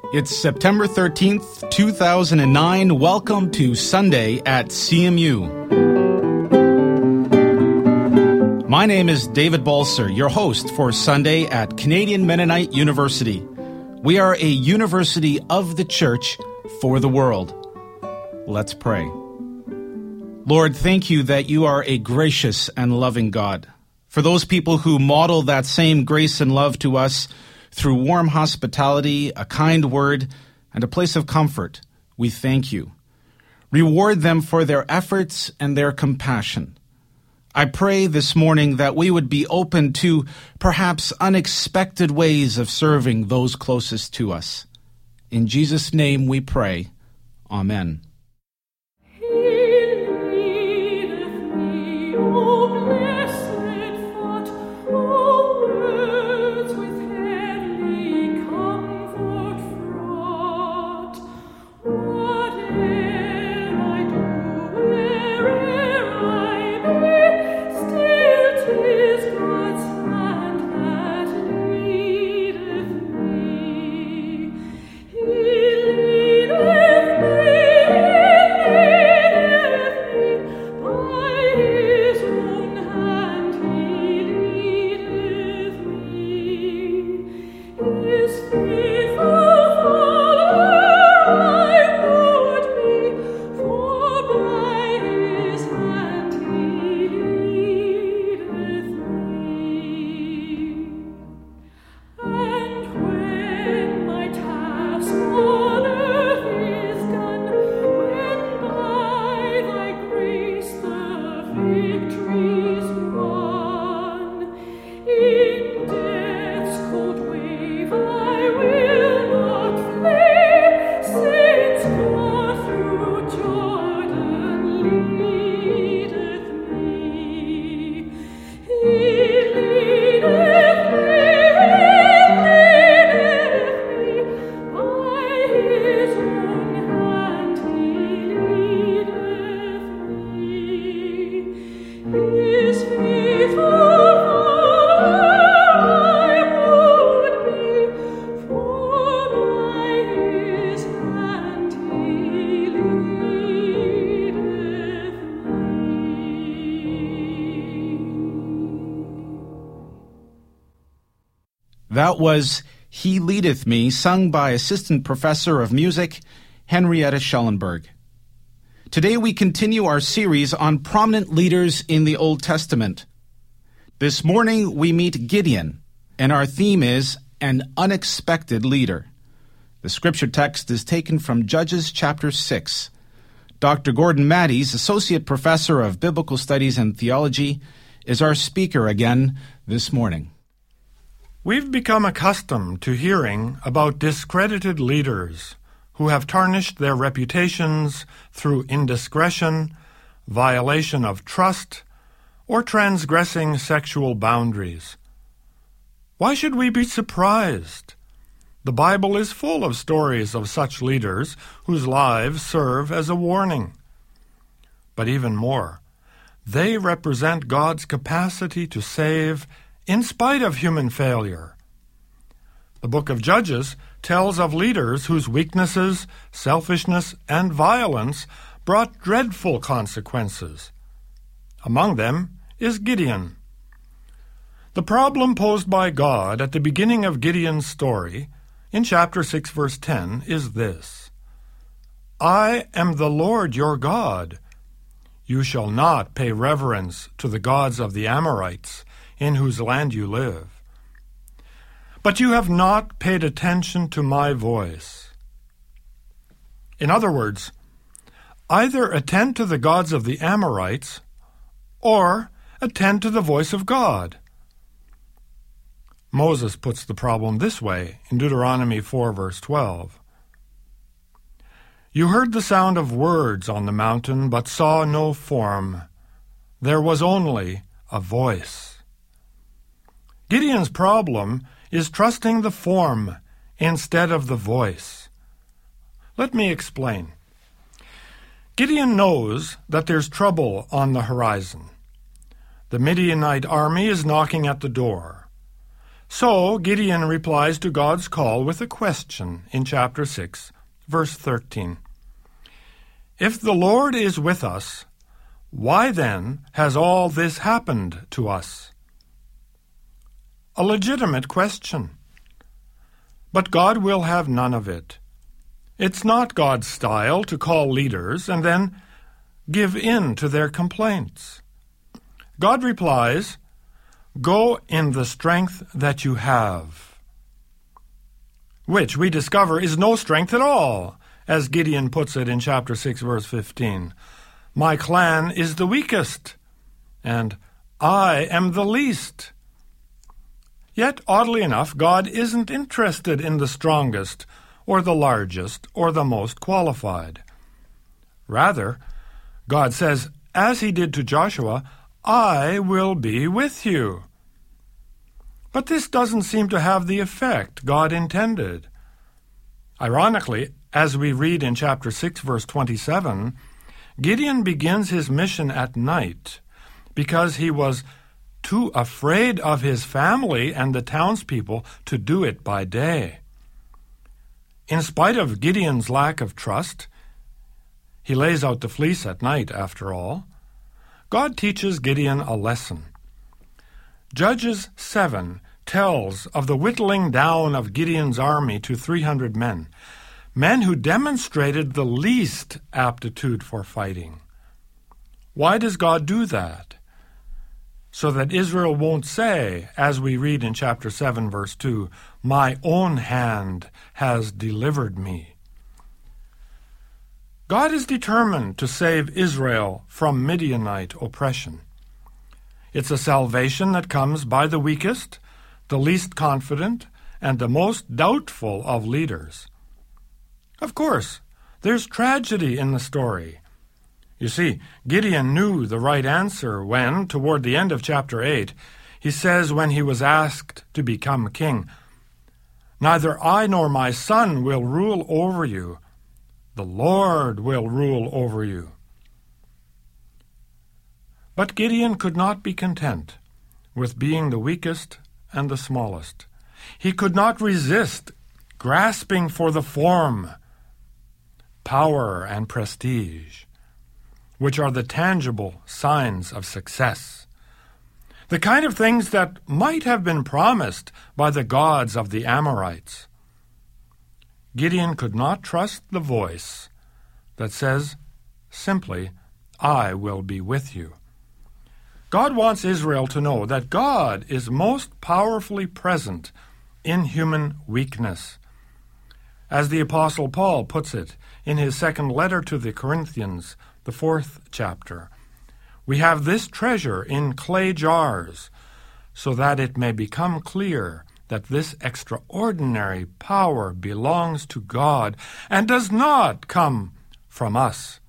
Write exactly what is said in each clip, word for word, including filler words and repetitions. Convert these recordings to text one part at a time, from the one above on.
It's September thirteenth, two thousand nine. Welcome to Sunday at C M U. My name is David Balser, your host for Sunday at Canadian Mennonite University. We are a university of the church for the world. Let's pray. Lord, thank you that you are a gracious and loving God. For those people who model that same grace and love to us through warm hospitality, a kind word, and a place of comfort, we thank you. Reward them for their efforts and their compassion. I pray this morning that we would be open to perhaps unexpected ways of serving those closest to us. In Jesus' name we pray. Amen. That was He Leadeth Me, sung by Assistant Professor of Music, Henrietta Schellenberg. Today we continue our series on prominent leaders in the Old Testament. This morning we meet Gideon, and our theme is An Unexpected Leader. The scripture text is taken from Judges chapter six. Doctor Gordon Matties, Associate Professor of Biblical Studies and Theology, is our speaker again this morning. We've become accustomed to hearing about discredited leaders who have tarnished their reputations through indiscretion, violation of trust, or transgressing sexual boundaries. Why should we be surprised? The Bible is full of stories of such leaders whose lives serve as a warning. But even more, they represent God's capacity to save in spite of human failure. The book of Judges tells of leaders whose weaknesses, selfishness, and violence brought dreadful consequences. Among them is Gideon. The problem posed by God at the beginning of Gideon's story, in chapter six, verse ten, is this: I am the Lord your God. You shall not pay reverence to the gods of the Amorites, in whose land you live. But you have not paid attention to my voice. In other words, either attend to the gods of the Amorites, or attend to the voice of God. Moses puts the problem this way in Deuteronomy four, verse twelve. You heard the sound of words on the mountain, but saw no form. There was only a voice. Gideon's problem is trusting the form instead of the voice. Let me explain. Gideon knows that there's trouble on the horizon. The Midianite army is knocking at the door. So Gideon replies to God's call with a question in chapter six, verse thirteen. If the Lord is with us, why then has all this happened to us? A legitimate question. But God will have none of it. It's not God's style to call leaders and then give in to their complaints. God replies, "Go in the strength that you have," which we discover is no strength at all, as Gideon puts it in chapter six, verse fifteen. My clan is the weakest, and I am the least. Yet, oddly enough, God isn't interested in the strongest, or the largest, or the most qualified. Rather, God says, as he did to Joshua, I will be with you. But this doesn't seem to have the effect God intended. Ironically, as we read in chapter six, verse twenty-seven, Gideon begins his mission at night because he was too afraid of his family and the townspeople to do it by day. In spite of Gideon's lack of trust, he lays out the fleece at night, after all. God teaches Gideon a lesson. Judges seven tells of the whittling down of Gideon's army to three hundred men, men who demonstrated the least aptitude for fighting. Why does God do that? So that Israel won't say, as we read in chapter seven, verse two, my own hand has delivered me. God is determined to save Israel from Midianite oppression. It's a salvation that comes by the weakest, the least confident, and the most doubtful of leaders. Of course, there's tragedy in the story. You see, Gideon knew the right answer when, toward the end of chapter eight, he says when he was asked to become king, "Neither I nor my son will rule over you. The Lord will rule over you." But Gideon could not be content with being the weakest and the smallest. He could not resist grasping for the form, power, and prestige, which are the tangible signs of success, the kind of things that might have been promised by the gods of the Amorites. Gideon could not trust the voice that says simply, I will be with you. God wants Israel to know that God is most powerfully present in human weakness. As the Apostle Paul puts it in his second letter to the Corinthians, the fourth chapter, we have this treasure in clay jars, so that it may become clear that this extraordinary power belongs to God and does not come from us.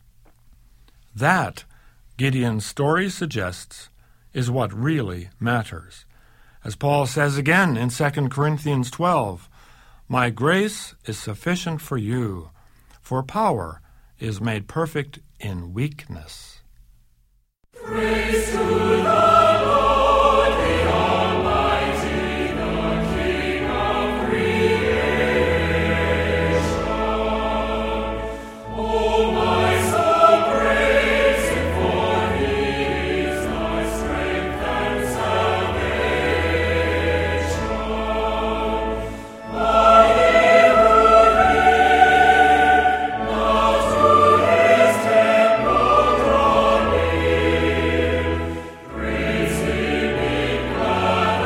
That, Gideon's story suggests, is what really matters. As Paul says again in Second Corinthians twelve, my grace is sufficient for you, for power is made perfect in weakness. Praise to the Lord, the Almighty, the King of creation. Oh, my soul, praise him, for he is thy strength and salvation. All ye who hear, now to his temple draw near. Praise him in glad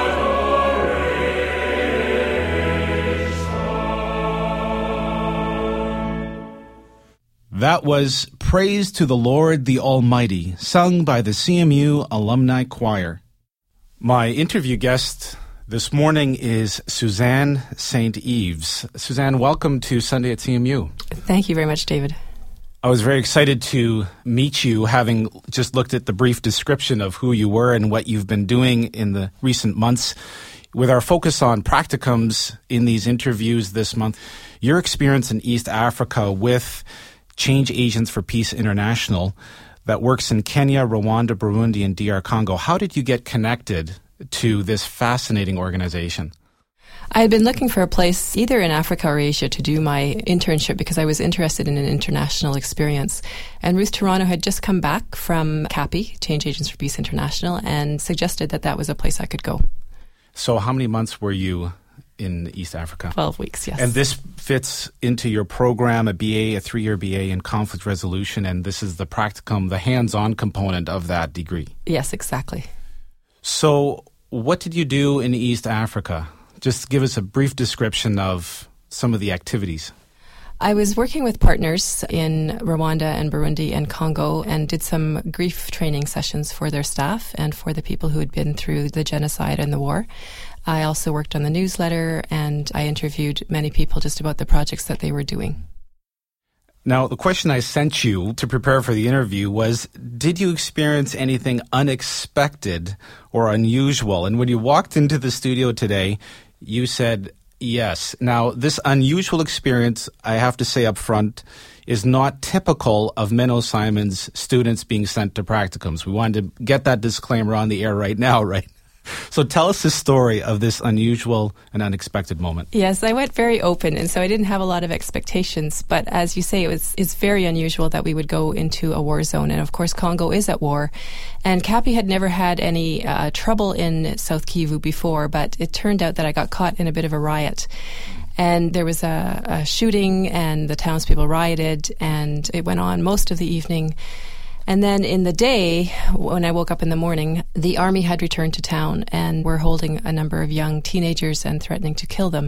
adoration. That was Praise to the Lord the Almighty, sung by the C M U Alumni Choir. My interview guest this morning is Suzanne Saint Eves. Suzanne, welcome to Sunday at C M U. Thank you very much, David. I was very excited to meet you, having just looked at the brief description of who you were and what you've been doing in the recent months. With our focus on practicums in these interviews this month, your experience in East Africa with Change Agents for Peace International that works in Kenya, Rwanda, Burundi, and D R Congo. How did you get connected to this fascinating organization? I had been looking for a place either in Africa or Asia to do my internship because I was interested in an international experience. And Ruth Toronto had just come back from CAPI, Change Agents for Peace International, and suggested that that was a place I could go. So how many months were you in East Africa? Twelve weeks, yes. And this fits into your program, a B A, a three-year B A in conflict resolution, and this is the practicum, the hands-on component of that degree. Yes, exactly. So what did you do in East Africa? Just give us a brief description of some of the activities. I was working with partners in Rwanda and Burundi and Congo and did some grief training sessions for their staff and for the people who had been through the genocide and the war. I also worked on the newsletter, and I interviewed many people just about the projects that they were doing. Now, the question I sent you to prepare for the interview was, did you experience anything unexpected or unusual? And when you walked into the studio today, you said yes. Now, this unusual experience, I have to say up front, is not typical of Menno Simon's students being sent to practicums. We wanted to get that disclaimer on the air right now, right? So tell us the story of this unusual and unexpected moment. Yes, I went very open, and so I didn't have a lot of expectations. But as you say, it was it's very unusual that we would go into a war zone. And of course, Congo is at war. And CAPI had never had any uh, trouble in South Kivu before, but it turned out that I got caught in a bit of a riot. And there was a, a shooting, and the townspeople rioted, and it went on most of the evening. And then in the day, when I woke up in the morning, the army had returned to town and were holding a number of young teenagers and threatening to kill them.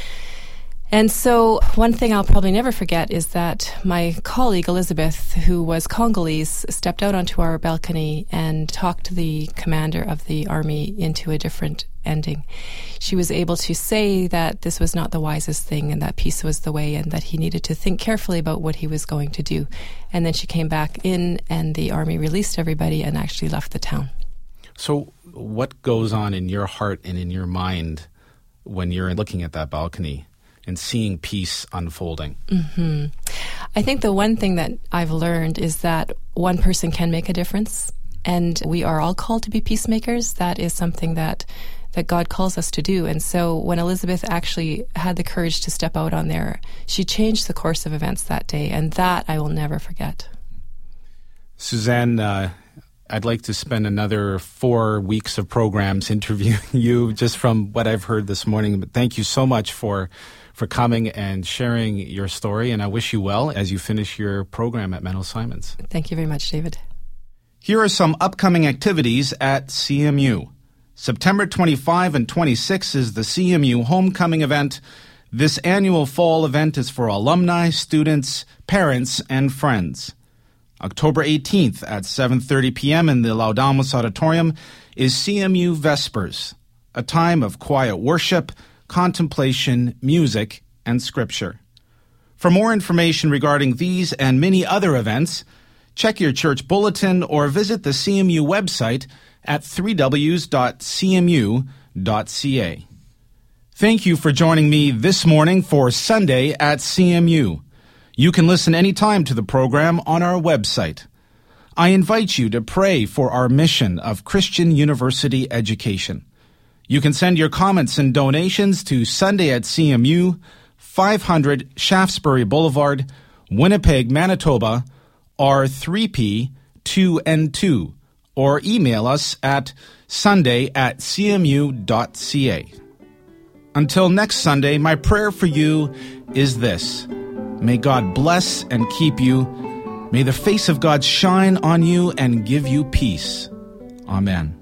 And so one thing I'll probably never forget is that my colleague, Elizabeth, who was Congolese, stepped out onto our balcony and talked the commander of the army into a different ending. She was able to say that this was not the wisest thing and that peace was the way and that he needed to think carefully about what he was going to do. And then she came back in and the army released everybody and actually left the town. So what goes on in your heart and in your mind when you're looking at that balcony and seeing peace unfolding? Mm-hmm. I think the one thing that I've learned is that one person can make a difference, and we are all called to be peacemakers. That is something that that God calls us to do. And so when Elizabeth actually had the courage to step out on there, she changed the course of events that day, and that I will never forget. Suzanne, uh, I'd like to spend another four weeks of programs interviewing you just from what I've heard this morning. But thank you so much for for coming and sharing your story, and I wish you well as you finish your program at Menno Simons. Thank you very much, David. Here are some upcoming activities at C M U. September twenty-fifth and twenty-sixth is the C M U Homecoming event. This annual fall event is for alumni, students, parents, and friends. October eighteenth at seven thirty p.m. in the Laudamus Auditorium is C M U Vespers, a time of quiet worship, contemplation, music, and scripture. For more information regarding these and many other events, check your church bulletin or visit the C M U website at three w dot c m u dot c a. Thank you for joining me this morning for Sunday at C M U. You can listen anytime to the program on our website. I invite you to pray for our mission of Christian university education. You can send your comments and donations to Sunday at C M U, five hundred Shaftesbury Boulevard, Winnipeg, Manitoba, R three P two N two, or email us at sunday at c m u dot c a. Until next Sunday, my prayer for you is this. May God bless and keep you. May the face of God shine on you and give you peace. Amen.